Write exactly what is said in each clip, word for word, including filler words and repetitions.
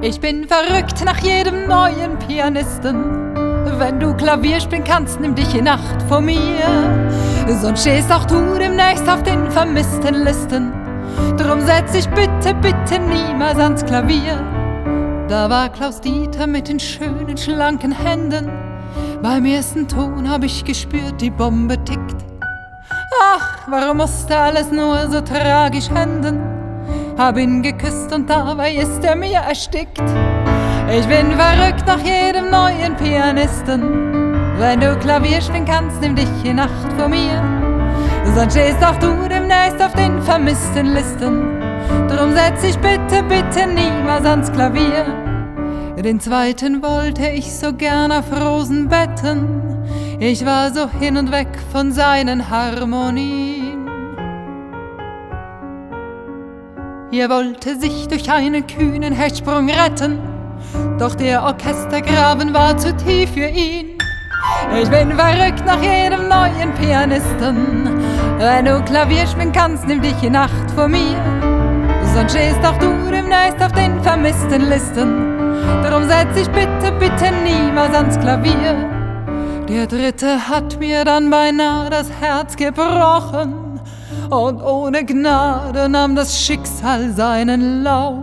Ich bin verrückt nach jedem neuen Pianisten. Wenn du Klavier spielen kannst, nimm dich in Acht vor mir. Sonst stehst auch du demnächst auf den vermissten Listen. Drum setz dich bitte, bitte niemals ans Klavier. Da war Klaus Dieter mit den schönen, schlanken Händen. Beim ersten Ton hab ich gespürt, die Bombe tickt. Ach, warum musste alles nur so tragisch enden? Hab ihn geküsst und dabei ist er mir erstickt. Ich bin verrückt nach jedem neuen Pianisten. Wenn du Klavier spielen kannst, nimm dich in Acht vor mir. Sonst stehst auch du demnächst auf den vermissten Listen. Drum setz dich bitte, bitte niemals ans Klavier. Den zweiten wollte ich so gern auf Rosen betten. Ich war so hin und weg von seinen Harmonien. Er wollte sich durch einen kühnen Hechtsprung retten, doch der Orchestergraben war zu tief für ihn. Ich bin verrückt nach jedem neuen Pianisten. Wenn du Klavier spielen kannst, nimm dich in Acht vor mir. Sonst stehst auch du demnächst auf den vermissten Listen. Darum setz dich bitte, bitte niemals ans Klavier. Der dritte hat mir dann beinahe das Herz gebrochen. Und ohne Gnade nahm das Schicksal seinen Lauf.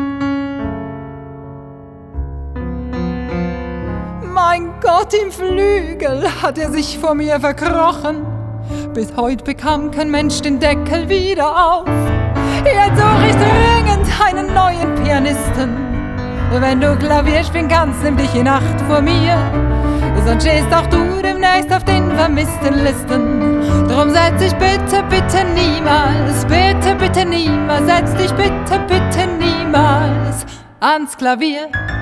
Mein Gott, im Flügel hat er sich vor mir verkrochen. Bis heut bekam kein Mensch den Deckel wieder auf. Jetzt such ich dringend einen neuen Pianisten. Wenn du Klavier spielen kannst, nimm dich in Acht vor mir. Sonst stehst auch du demnächst auf den vermissten Listen. Drum setz dich bitte, bitte niemals, bitte, bitte niemals, setz dich bitte, bitte niemals ans Klavier.